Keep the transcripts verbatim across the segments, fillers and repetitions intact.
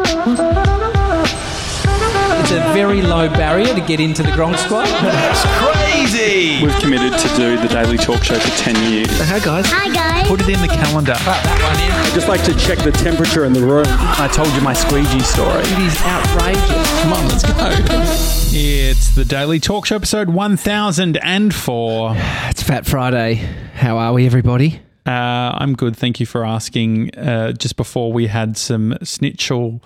It's a very low barrier to get into the Gronk Squad. That's crazy! We've committed to do the Daily Talk Show for ten years. Hi, guys. Hi, guys. Put it in the calendar. Put that one in. I just like to check the temperature in the room. I told you my squeegee story. It is outrageous. Come on, let's go. It's the Daily Talk Show, episode one thousand four. It's Fat Friday. How are we, everybody? Uh, I'm good. Thank you for asking. Uh, just before we had some schnitzel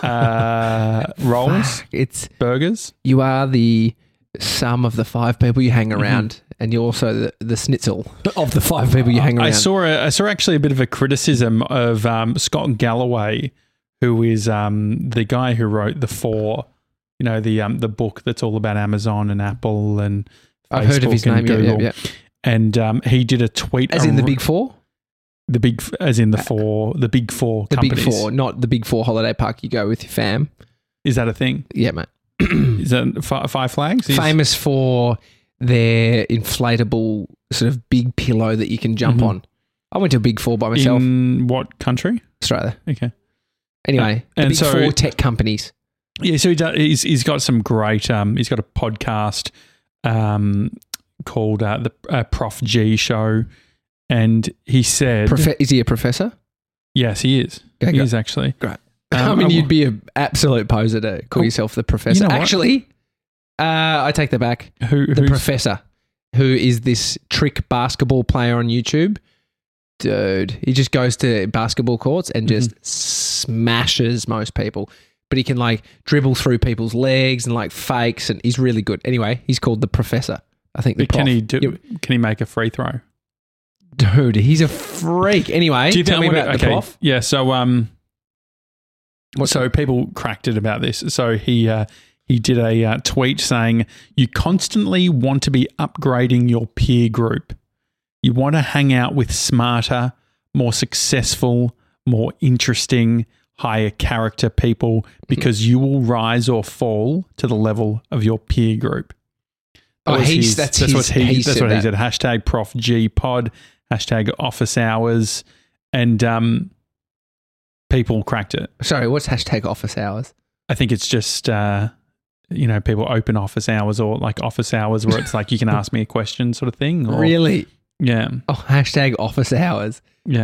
uh, rolls, It's burgers. you are the sum of the five people you hang around, mm-hmm. and you're also the, the schnitzel of the five people you hang around. I saw a, I saw actually a bit of a criticism of um, Scott Galloway, who is um, the guy who wrote the four, you know, the um, the book that's all about Amazon and Apple and Facebook I've heard of his and name. Yeah, Google. yeah, yeah. And um, he did a tweet, As in the Big Four. The big, as in the four, the big four The companies. Big Four, not the Big Four holiday park you go with your fam. Is that a thing? Yeah, mate. Is that Five, five Flags? Is, Famous for their inflatable sort of big pillow that you can jump Mhm. on. I went to a Big Four by myself. In what country? Australia. Okay. Anyway, the and Big so- Four tech companies. Yeah, so he does, he's he's got some great. Um, he's got a podcast um called uh, the uh, Prof G Show, and he said, Profe- is he a professor? yes, he is. Okay, he great. is actually. Great. Um, I mean, I- you'd be an absolute poser to call Oh, yourself the professor. you know what? Actually, uh, I take that back. Who The who's- professor, who is this trick basketball player on YouTube. Dude, he just goes to basketball courts and just Mm-hmm. smashes most people. But he can like dribble through people's legs and like fakes, and he's really good. Anyway, he's called the professor. I think the But can prof. he do? Yeah. Can he make a free throw? Dude, he's a freak. Anyway, Do you tell me think- about okay, the prof. Yeah. So um, What's so people cracked it about this. So he uh, he did a uh, tweet saying, "You constantly want to be upgrading your peer group. You want to hang out with smarter, more successful, more interesting, higher character people because you will rise or fall to the level of your peer group." Oh, That was he's- his- that's that's his- what he, he that's said what he that. said. Hashtag Prof G Pod, hashtag Office Hours, and um, people cracked it. Sorry, what's hashtag office hours? I think it's just, uh, you know, people open office hours or like office hours where it's like you can ask me a question sort of thing. Or, Really? Yeah. Oh, hashtag office hours. Yeah.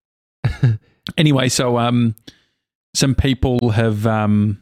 Anyway, so um, some people have um,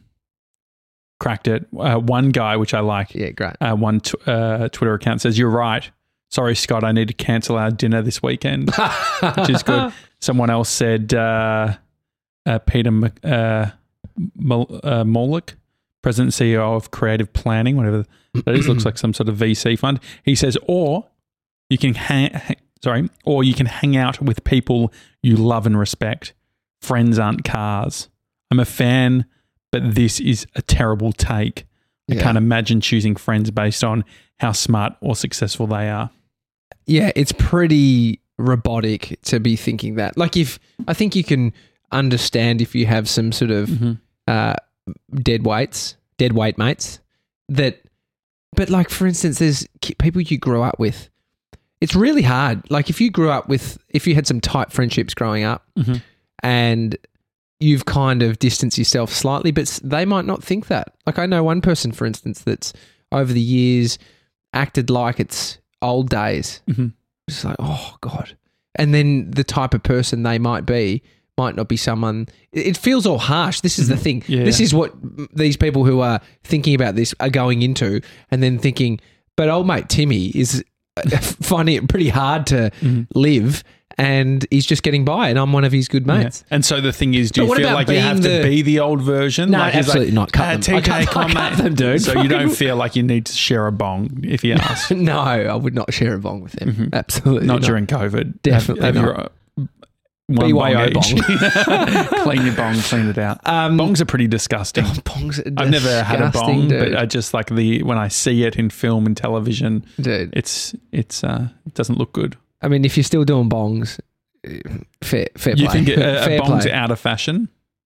cracked it. Uh, one guy, which I like, Yeah, great. uh, one t- uh, Twitter account says, "You're right. Sorry, Scott, I need to cancel our dinner this weekend," which is good. Someone else said, uh, uh, Peter Mc- uh, Mol- uh, Molick, President and C E O of Creative Planning, whatever that is, looks like some sort of V C fund. He says, or you can hang, ha- sorry, or you can hang out with people you love and respect. Friends aren't cars. I'm a fan, but this is a terrible take. I Yeah. can't imagine choosing friends based on how smart or successful they are. Yeah, it's pretty robotic to be thinking that. Like, if I think you can understand if you have some sort of Mm-hmm. uh, dead weights, dead weight mates that, but like, for instance, there's ki- people you grew up with. It's really hard. Like, if you grew up with, if you had some tight friendships growing up Mm-hmm. and you've kind of distanced yourself slightly, but s- they might not think that. Like, I know one person, for instance, that's over the years acted like it's old days. Mm-hmm. It's like, oh God. And then the type of person they might be might not be someone, it it feels all harsh. This is the thing. Yeah. This is what these people who are thinking about this are going into, and then thinking, but old mate Timmy is finding it pretty hard to Mm-hmm. live, and he's just getting by, and I'm one of his good mates. And so the thing is, do But you what feel about like you being have to the- be the old version? No, like he's absolutely like, not. Cut "Ah, them. T I K, cut- come I on, cut mate." them, dude. So you don't Fucking- feel like you need to share a bong if he asks. No, I would not share a bong with him. Mhm. Absolutely Not not. during COVID. Definitely have, have not. your, uh, one B Y O bong each. Clean your bong, clean it out. Um, Bongs are pretty disgusting. Oh, bongs are I've never had a disgusting, bong, dude. but I just like the when I see it in film and television, Dude, it's it's uh it doesn't look good. I mean, if you're still doing bongs, uh, fair, fair You play. think a, a Fair bong's play. out of fashion?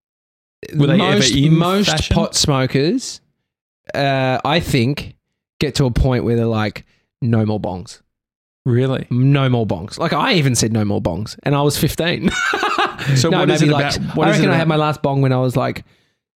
Were they most, ever in most fashion? pot smokers, uh, I think, get to a point where they're like, no more bongs. Really? No more bongs. Like, I even said no more bongs, and I was fifteen. So no, what is maybe it like, about? What I is reckon it I about? had my last bong when I was like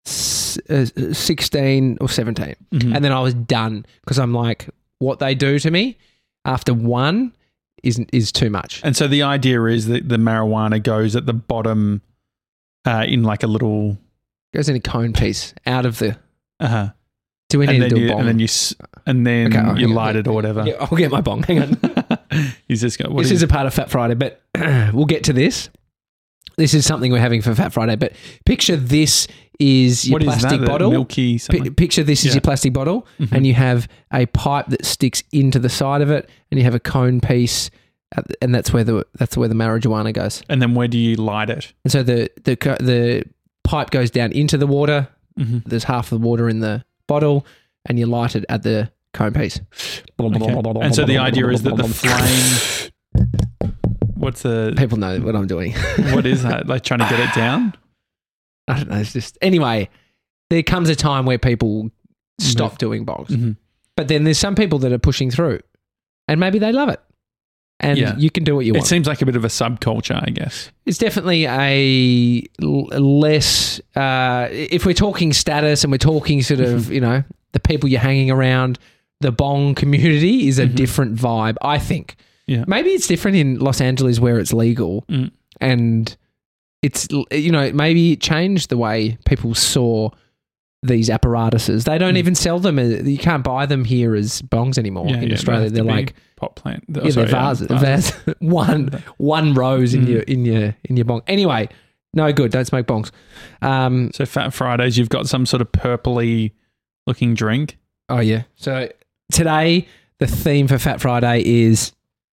s- uh, sixteen or seventeen. Mhm. And then I was done because I'm like, what they do to me after one is, is too much. And so the idea is that the marijuana goes at the bottom uh, in like a little. Goes in a cone piece out of the. Uh-huh. Do we And need to then, do a you, bong? and then you s- and then Okay, I'll you get- light it or whatever. Yeah, I'll get my bong. Hang on. He's just got. What This is a part of Fat Friday, but we'll get to this. This is something we're having for Fat Friday, but picture this is your what is plastic that? The bottle. Milky Pi something. picture this is Yeah. your plastic bottle, Mhm. and you have a pipe that sticks into the side of it, and you have a cone piece, at the- and that's where the that's where the marijuana goes. And then where do you light it? And so the the co- the pipe goes down into the water. Mm-hmm. There's half the water in the bottle, and you light it at the cone piece. Okay. And so the idea is that the flame. What's the? People know what I'm doing. What is that? Like trying to get it down? I don't know. It's just anyway. There comes a time where people stop Move. doing bongs, Mm-hmm. but then there's some people that are pushing through, and maybe they love it, and Yeah. you can do what you It want. seems like a bit of a subculture, I guess. It's definitely a l- less. Uh, if we're talking status and we're talking sort of, you know, the people you're hanging around, the bong community is a Mhm. different vibe. I think. Yeah. Maybe it's different in Los Angeles where it's legal, Mm. and it's, you know, maybe it changed the way people saw these apparatuses. They don't Mm. even sell them. as- You can't buy them here as bongs anymore Yeah, in yeah, Australia. they have to They're be like pot plant. yeah, they're vases. Vase, one one rose in Mm. your in your in your bong. Anyway, no good. Don't smoke bongs. Um, So Fat Fridays, you've got some sort of purpley looking drink. oh yeah. So today the theme for Fat Friday is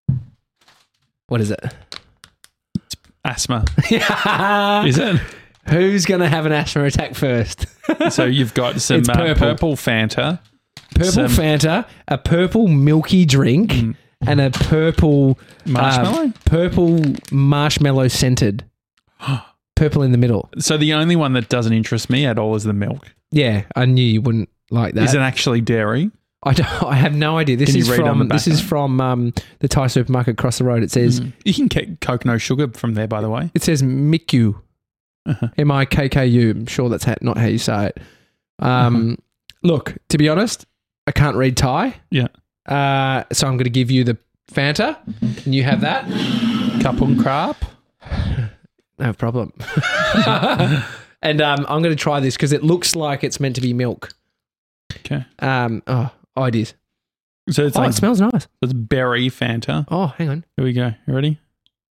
what is it? Asthma. Is it? Who's going to have an asthma attack first? So you've got some It's uh, purple. purple Fanta. Purple Some- Fanta, a purple milky drink, Mm. and a purple Marshmallow? um, purple marshmallow scented. Purple in the middle. So the only one that doesn't interest me at all is the milk. Yeah, I knew you wouldn't like that. Is it actually dairy? I, don't, I have no idea. This Can you is read on from the this back is of it? from um, the Thai supermarket across the road. It says Mm. You can get Coke no sugar from there, by the way. it says Miku, Uh-huh. M I K K U. I'm sure that's ha- not how you say it. Um, Look, to be honest, I can't read Thai. Yeah. Uh, so I'm going to give you the Fanta. Can you have that? Kapung krap. No problem. And um, I'm going to try this because it looks like it's meant to be milk. Okay. Um, oh, oh, it is. So it's Oh, like it smells nice. it's berry Fanta. Oh, hang on. Here we go. You ready?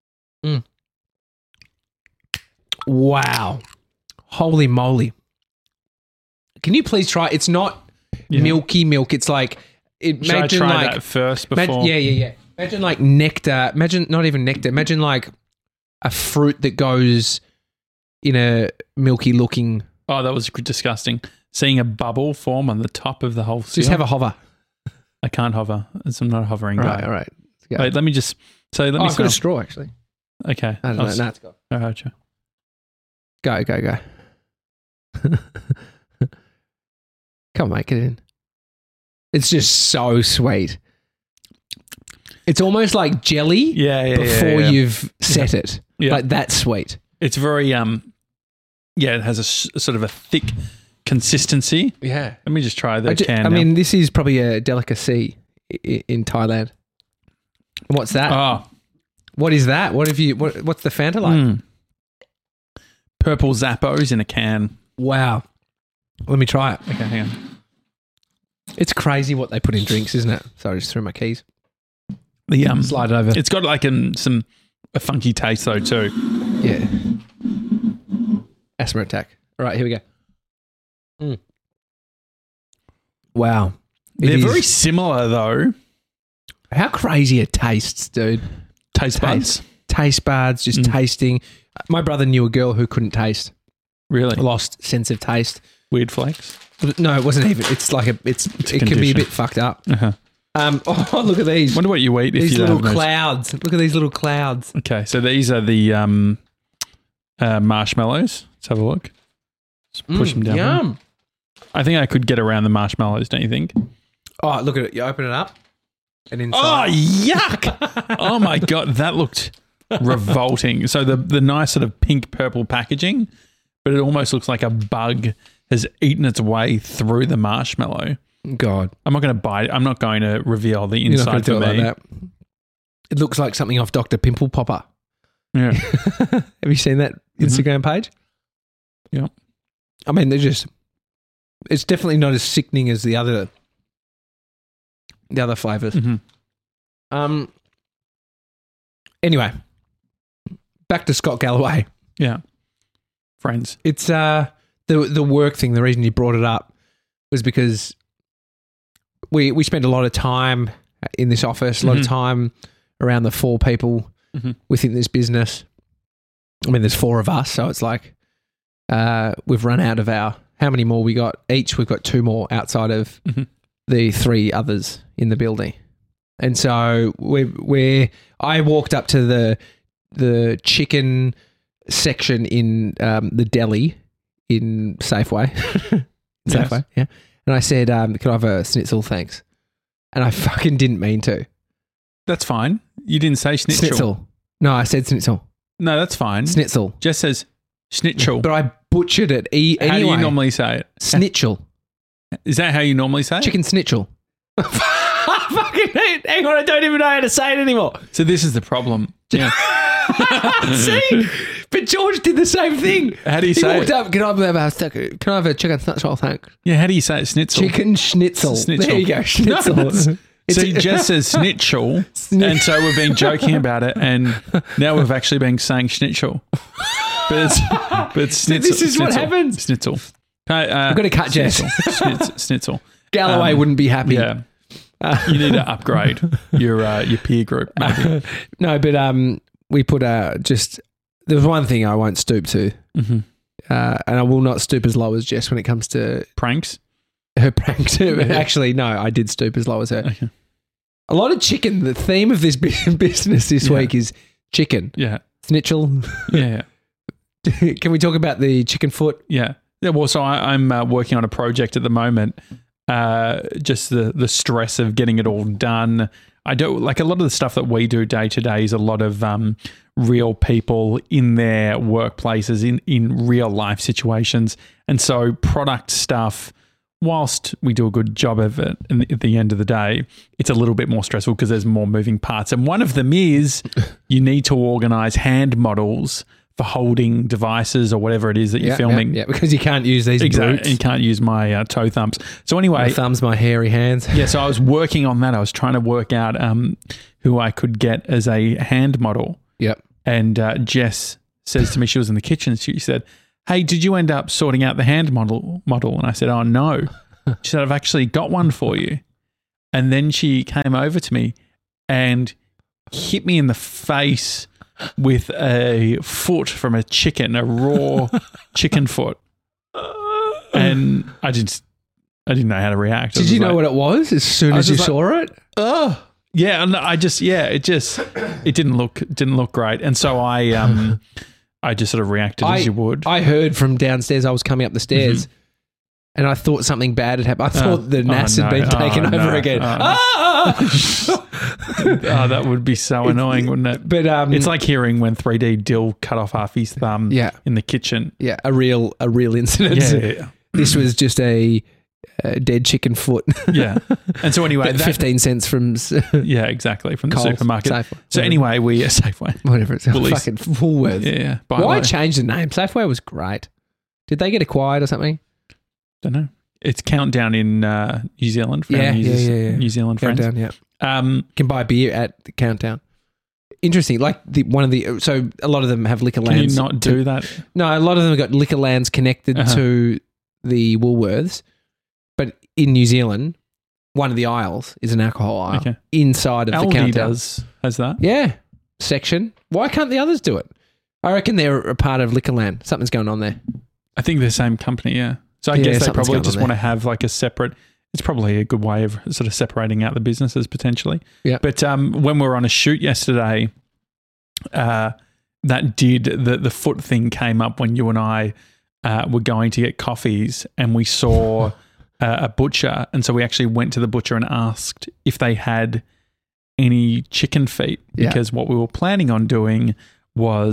Wow. Holy moly. Can you please try? It's not Yeah. milky milk. It's like, it, Should I imagine try like, that first imag- before? yeah, yeah, yeah. Imagine like nectar. Imagine not even nectar. Imagine like a fruit that goes in a milky looking. Oh, that was disgusting. Seeing a bubble form on the top of the whole seal. Just have a hover. I can't hover. It's- I'm not a hovering All guy. right, all right. Let's go. Wait, let me just. So let oh, me I've got a smell. straw actually. Okay. I don't I'll know. s- No, it's got. all right, sure. Go, go, go. Come on, mate, get it in. It's just so sweet. It's almost like jelly Yeah, yeah, yeah, before yeah. you've set it. Yeah. Like that's sweet. It's very um, yeah. It has a, s- a sort of a thick consistency. Yeah. Let me just try the I, ju- can. I now. mean, this is probably a delicacy i- in Thailand. What's that? oh, What is that? What have you? What, what's the Fanta like? mm. Purple Zappos in a can. Wow. Let me try it. Okay, hang on. It's crazy what they put in drinks, isn't it? Sorry, I just threw my keys. The um, Slide it over. it's got like an, some a funky taste though too. Yeah. Asthma attack. All right, here we go. Mm. Wow. It They're is- very similar though. How crazy it tastes, dude. Taste buds. Taste, taste buds, just Mm. tasting. My brother knew a girl who couldn't taste. Really Lost sense of taste. weird flakes. No, it wasn't even. It's like a. It's. It's a it can be a condition. bit fucked up. Uh-huh. Um. Oh, look at these. Wonder what you eat if These you little have those. clouds. Look at these little clouds. Okay, so these are the um, uh, marshmallows. Let's have a look. Just push them Mm, down. Yum. I think I could get around the marshmallows, don't you think? Oh, look at it. You open it up, and Oh, inside. yuck! Oh my God, that looked revolting. So the the nice sort of pink purple packaging, but it almost looks like a bug has eaten its way through the marshmallow. God. I'm not going to bite it. I'm not going to reveal the You're not gonna inside do for it me. like that. It looks like something off Doctor Pimple Popper. Yeah. Have you seen that Instagram page? Yeah. I mean, they're just, it's definitely not as sickening as the other, the other flavors. Mm-hmm. Um. Anyway, back to Scott Galloway. Yeah. Friends. It's uh the the work thing. The reason you brought it up was because we we spent a lot of time in this office, a lot Mhm. of time around the four people Mhm. within this business. I mean, there's four of us, so it's like uh, we've run out of our. How many more we got each? We've got two more outside of Mhm. the three others in the building, and so we we I walked up to the the chicken section in um, the deli in Safeway, Yes. Safeway, yeah, and I said, um, "Can I have a schnitzel, thanks?" And I fucking didn't mean to. That's fine. You didn't say schnitzel. Schnitzel. No, I said schnitzel. No, that's fine. Schnitzel. Just says schnitzel. But I butchered it. E- How anyway. do you normally say it? Schnitzel. Is that how you normally say it? Chicken schnitzel. Fucking hang on, I don't even know how to say it anymore. So this is the problem. Yeah. See? But George did the same thing. How do you he say walked it? up, can I have a stick- can I have a chicken schnitzel, thanks? Yeah, how do you say it? Schnitzel. Chicken schnitzel. Schnitzel. There you go, schnitzel. No, that's- It's- So he just says schnitzel, Schni- and so we've been joking about it, and now we've actually been saying schnitzel. But it's, but it's schnitzel. this is what schnitzel, happens. Schnitzel. Uh, uh, I've got to cut Jess. schnitzel. Schnitz- schnitzel. Galloway Um, wouldn't be happy. Yeah. You need to upgrade your uh, your peer group, maybe. No, but um, we put uh, just, there's one thing I won't stoop to, Mm-hmm. uh, and I will not stoop as low as Jess when it comes to Pranks. her pranks. Actually, no, I did stoop as low as her. Okay. A lot of chicken. The theme of this bu- business this Yeah. week is chicken. Yeah. Schnitzel. Yeah. Can we talk about the chicken foot? Yeah. Yeah. Well, so I, I'm uh, working on a project at the moment. Uh, just the the stress of getting it all done. I do like a lot of the stuff that we do day to day is a lot of um, real people in their workplaces, in in real life situations, and so product stuff. Whilst we do a good job of it, and at the end of the day, it's a little bit more stressful because there's more moving parts. And one of them is you need to organize hand models for holding devices or whatever it is that you're Yeah, filming. Yeah, yeah, because you can't use these Exactly. brutes. You can't use my uh, toe thumbs. So anyway, My thumbs, my hairy hands. yeah, so I was working on that. I was trying to work out um, who I could get as a hand model. Yep. And uh, Jess says to me, she was in the kitchen, she said, "Hey, did you end up sorting out the hand model model?" And I said, "Oh, no." She said, "I've actually got one for you." And then she came over to me and hit me in the face with a foot from a chicken, a raw chicken foot. And I just, I didn't know how to react. I Did was you know like- what it was as soon I as was you just like, saw it? Oh. Yeah, and I just yeah, it just it didn't look didn't look great, and so I um I just sort of reacted I, as you would. I heard from downstairs. I was coming up the stairs, and I thought something bad had happened. I thought the oh, N A S no. had been Oh, taken over no. again. Oh. Ah! Oh, that would be so annoying, wouldn't it? But um, It's like hearing when three D Dill cut off half his thumb Yeah. in the kitchen. yeah, a real a real incident. Yeah, yeah, yeah. This was just a, a dead chicken foot. Yeah. And so anyway, But that, fifteen cents from s- yeah, exactly from the Coles, supermarket. Safeway, So whatever. anyway, we uh, Safeway. whatever it's Woolies. fucking Woolworths. Yeah, yeah. By Why the way, change the name? Safeway was great. Did they get acquired or something? don't know. It's Countdown in uh, New Zealand. For Yeah, our New, yeah, yeah, yeah. New Zealand friends. Countdown, yeah. Um, Can buy beer at the Countdown. Interesting. Like the one of the so a lot of them have liquor can you lands. not to- do that? No, a lot of them have got liquor lands connected Uh-huh. to the Woolworths, but in New Zealand, one of the aisles is an alcohol aisle Okay. inside of the Aldi Countdown. does has that. Yeah, section. Why can't the others do it? I reckon they're a part of Liquorland. Something's going on there. I think they're the same company, yeah. So I Yeah, guess they something's probably going on just there. want to have like a separate. It's probably a good way of sort of separating out the businesses potentially. Yeah. But um, when we were on a shoot yesterday, uh, that did the the foot thing came up when you and I uh, were going to get coffees, and we saw uh, a butcher, and so we actually went to the butcher and asked if they had any chicken feet, Yeah. because what we were planning on doing was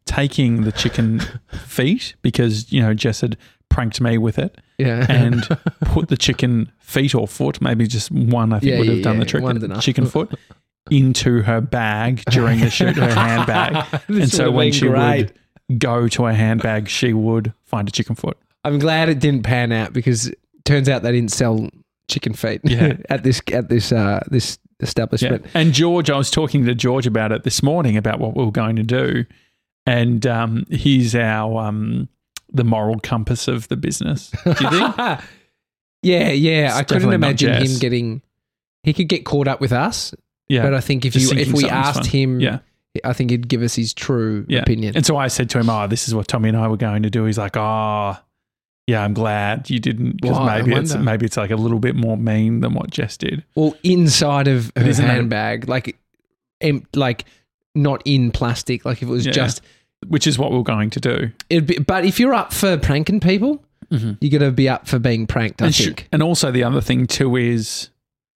taking the chicken feet because, you know, Jess had pranked me with it Yeah. and put the chicken feet or foot, maybe just one, I think Yeah, would have yeah, done yeah, the trick, one's enough. chicken foot, into her bag during the shoot, her handbag. This And so would've when been she great. would go to her handbag, she would find a chicken foot. I'm glad it didn't pan out because it turns out they didn't sell chicken feet Yeah. at this at this uh, this Yeah. establishment. And George, I was talking to George about it this morning about what we were going to do. And um, he's our um, the moral compass of the business. Do you think? yeah, yeah. It's I couldn't definitely not imagine him Jess. getting. He could get caught up with us, Yeah. but I think if Just you if thinking we something's asked fun. him, Yeah. I think he'd give us his true Yeah. opinion. And so I said to him, oh, this is what Tommy and I were going to do. He's like, oh, yeah, I'm glad you didn't, because Why? I maybe it's wonder. maybe it's like a little bit more mean than what Jess did. Well, inside of her isn't that- handbag, like, em- like not in plastic. Like if it was Yeah. just, Which is what we we're going to do. it'd be, but if you're up for pranking people, Mm-hmm. you got to be up for being pranked. I And, sh- think. and also the other thing too is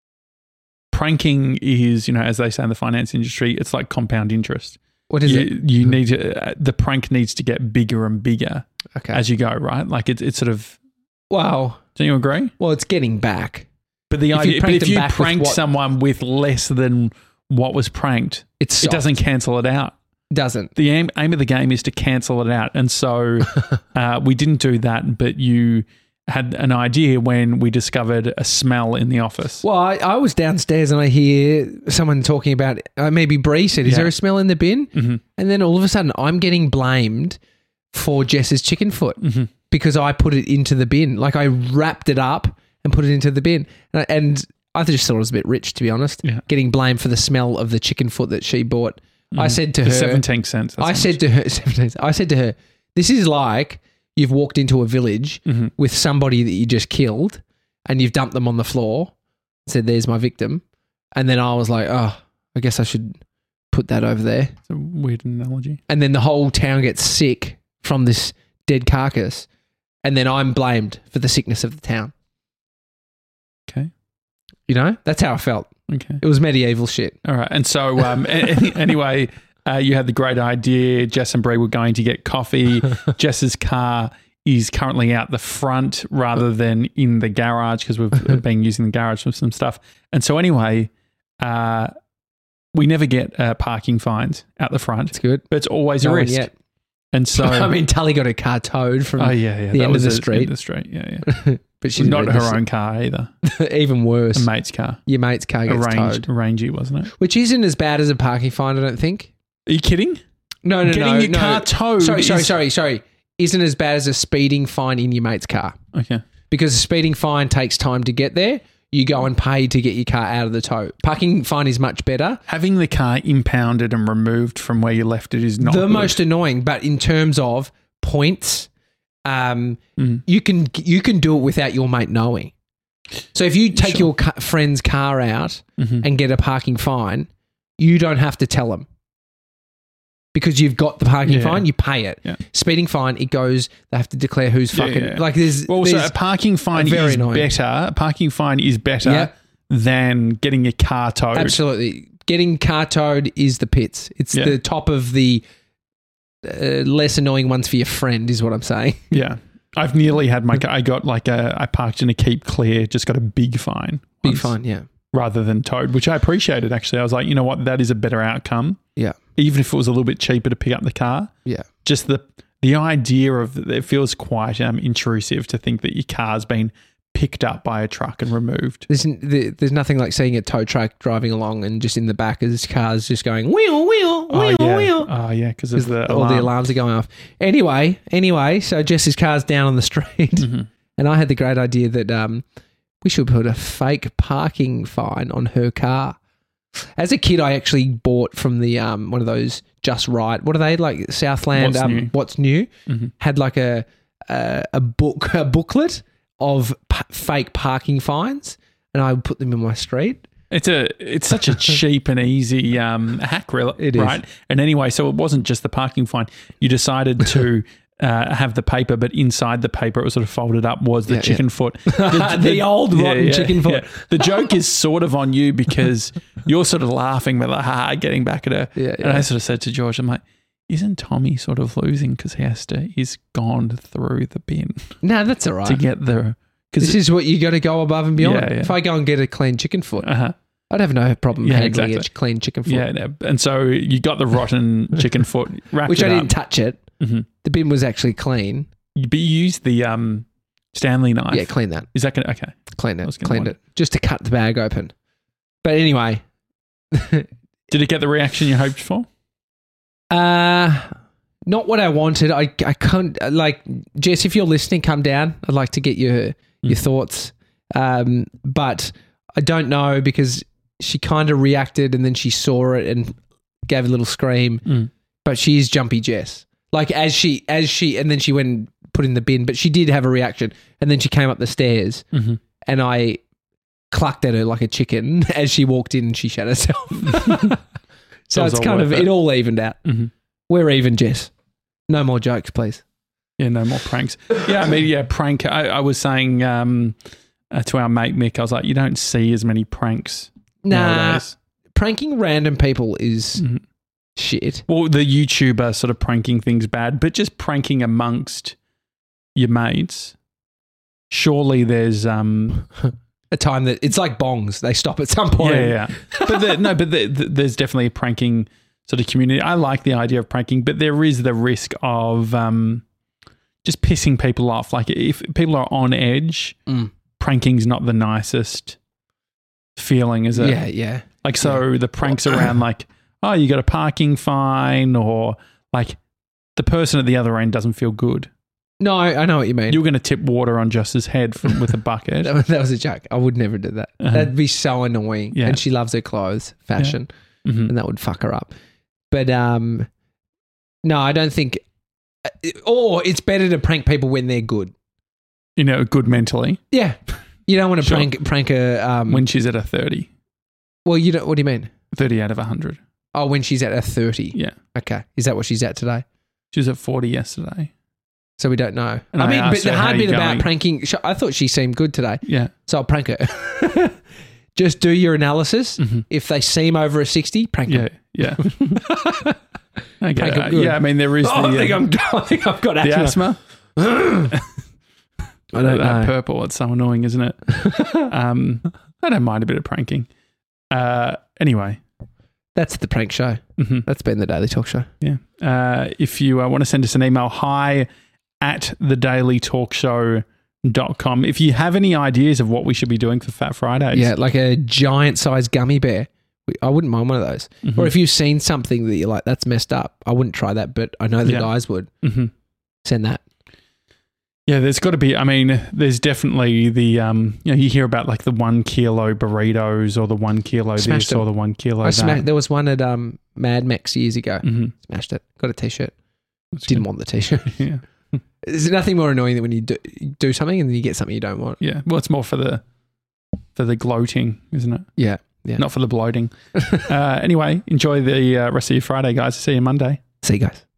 pranking is, you know, as they say in the finance industry, it's like compound interest. What is it? You, you need to, uh, the prank needs to get bigger and bigger Okay. as you go, right? Like it's it's sort of, Wow. don't you agree? Well, it's getting back. But the If you idea, but pranked if them you back with pranked what- someone with less than what was pranked, It's it soft. doesn't cancel it out. Doesn't. The aim, aim of the game is to cancel it out. And so uh, we didn't do that, but you had an idea when we discovered a smell in the office. Well, I, I was downstairs and I hear someone talking about uh, maybe Bree said, "Is Yeah. there a smell in the bin?" Mm-hmm. And then all of a sudden, I'm getting blamed for Jess's chicken foot Mm-hmm. because I put it into the bin. Like I wrapped it up and put it into the bin, and I, and I just thought it was a bit rich, to be honest. Yeah. Getting blamed for the smell of the chicken foot that she bought. I said to Mm-hmm. For her, seventeen cents. that's I how said to her, I said to her, this is like you've walked into a village Mhm. with somebody that you just killed and you've dumped them on the floor, said, "There's my victim." And then I was like, oh, I guess I should put that over there. It's a weird analogy. And then the whole town gets sick from this dead carcass. And then I'm blamed for the sickness of the town. Okay. You know, that's how I felt. Okay. It was medieval shit. All right. And so, um, a- anyway, uh, you had the great idea. Jess and Bree were going to get coffee. Jess's car is currently out the front rather than in the garage because we've been using the garage for some stuff. And so, anyway, uh, we never get uh, parking fines out the front, It's good. but it's always No a one risk. yet. And so, I mean, Tully got her car towed from oh yeah, yeah, the that end of was the the street. End of the street, yeah, yeah. but she's Not her own car either. Even worse. A mate's car, Your mate's car a gets range, towed. rangy, wasn't it? Which isn't as bad as a parking fine, I don't think. Are you kidding? No, no, Getting no. your no. car towed. Sorry, sorry, is- sorry, sorry. Isn't as bad as a speeding fine in your mate's car. Okay. Because a speeding fine takes time to get there. You go and pay to get your car out of the tow. Parking fine is much better. Having the car impounded and removed from where you left it is not the good. most annoying, but in terms of points, um, Mm. you can you can do it without your mate knowing. So if you take Sure. your ca- friend's car out Mhm. and get a parking fine, you don't have to tell them. Because you've got the parking Yeah. fine, you pay it. Yeah. Speeding fine, it goes, they have to declare who's Yeah, fucking, yeah. like there's, Well, so there's a parking fine very is annoying. better. A parking fine is better Yeah. than getting your car towed. absolutely, getting car towed is the pits. It's Yeah. the top of the uh, less annoying ones for your friend is what I'm saying. Yeah. I've nearly had my car. I got like a, I parked in a Keep Clear, just got a big fine. Big once fine, yeah. Rather than towed, which I appreciated actually. I was like, you know what? That is a better outcome. Yeah. Even if it was a little bit cheaper to pick up the car. Yeah. Just the the idea of it feels quite um, intrusive to think that your car's been picked up by a truck and removed. There's, there's nothing like seeing a tow truck driving along and just in the back as cars just going wheel, wheel, Oh wheel, yeah, wheel. oh yeah, because of the all alarm. the alarms are going off. Anyway, anyway, so Jess's car's down on the street, Mhm. and I had the great idea that um, we should put a fake parking fine on her car. As a kid, I actually bought from the um, one of those Just Right. What are they like? Southland. What's um, New. What's new? Mhm. Had like a a, a book a booklet of p- fake parking fines, and I would put them in my street. It's a it's such a cheap and easy um, hack, really, It is. right? And anyway, so it wasn't just the parking fine. You decided to uh, have the paper, but inside the paper, it was sort of folded up, was the Yeah, chicken foot. The old rotten chicken foot. The joke is sort of on you because you're sort of laughing, but like, ha, getting back at her. Yeah, And I yeah. sort of said to George, I'm like, isn't Tommy sort of losing because he has to, he's gone through the bin No, that's all right. to get the, This because, is what you got to go above and beyond. Yeah, yeah. If I go and get a clean chicken foot, uh-huh. I'd have no problem Yeah, handling exactly. a clean chicken foot. Yeah. no, And so you got the rotten chicken foot, wrapped Which it I up. didn't touch it. Mm-hmm. The bin was actually clean. But you used the um, Stanley knife. Yeah, clean that. Is that going to, okay. Cleaned I was it. gonna Cleaned wonder. it. Just to cut the bag open. But anyway. Did it get the reaction you hoped for? Uh, not what I wanted. I, I can't, like, Jess, if you're listening, come down. I'd like to get your your Mm. thoughts. Um, but I don't know because she kind of reacted and then she saw it and gave a little scream. Mm. But she is jumpy Jess. Like as she, as she, and then she went and put in the bin, but she did have a reaction. And then she came up the stairs Mm-hmm. and I clucked at her like a chicken as she walked in and she shut herself. So it was it's all kind of, worth it. it all evened out. Mm-hmm. We're even, Jess. No more jokes, please. Yeah, no more pranks. Yeah, I mean, yeah, prank. I, I was saying um, uh, to our mate Mick, I was like, you don't see as many pranks Nah, nowadays. pranking random people is Mhm. shit. Well, the YouTuber sort of pranking things bad, but just pranking amongst your mates. Surely there's um, A time that it's like bongs; they stop at some point. yeah, yeah. But the, no, but the, the, there's definitely a pranking sort of community. I like the idea of pranking, but there is the risk of um, just pissing people off. Like if people are on edge, Mm. pranking's not the nicest feeling, is it? yeah, yeah. Like, so the pranks around like, oh, you got a parking fine, or like the person at the other end doesn't feel good. No, I know what you mean. You're going to tip water on Jess's head from, with a bucket. that, was, that was a joke. I would never do that. Uh-huh. That'd be so annoying. Yeah. And she loves her clothes, fashion, Mhm. and that would fuck her up. But um, no, I don't think. Or it's better to prank people when they're good. You know, good mentally Yeah, you don't want to Sure. prank prank a um. when she's at a thirty. well, you don't. What do you mean? thirty out of one hundred. Oh, when she's at a thirty. Yeah. Okay, is that what she's at today? She was at forty yesterday. So we don't know. And I I mean, but asked the her, "How hard you bit about going?" pranking, sh- I thought she seemed good today. Yeah. So I'll prank her. Just do your analysis. Mhm. If they seem over a sixty, prank Yeah. them. Yeah. I get Prank 'em it. good. Yeah. I mean, there is Oh, the, I, think um, I'm, I think I've got the asthma. asthma. I don't that know. purple. It's so annoying, isn't it? um, I don't mind a bit of pranking. Uh, anyway. That's the prank show. hmm That's been the Daily Talk Show. Yeah. Uh, if you uh, want to send us an email, hi at the daily talk show dot com. If you have any ideas of what we should be doing for Fat Fridays. Yeah, like a giant sized gummy bear. We- I wouldn't mind one of those. Mhm. Or if you've seen something that you're like, that's messed up, I wouldn't try that, but I know the Yeah. guys would. hmm Send that. Yeah, there's got to be, I mean, there's definitely the, um, you know, you hear about like the one kilo burritos or the one kilo Smashed this or them. the one kilo I that. smacked, there was one at um, Mad Max years ago. hmm Smashed it. Got a t-shirt. That's Didn't good. want the t-shirt. Yeah. There's nothing more annoying than when you do, do something and then you get something you don't want. Yeah. Well, it's more for the, for the gloating, isn't it? Yeah. Yeah. Not for the bloating. uh, anyway, enjoy the uh, rest of your Friday, guys. See you Monday. See you guys.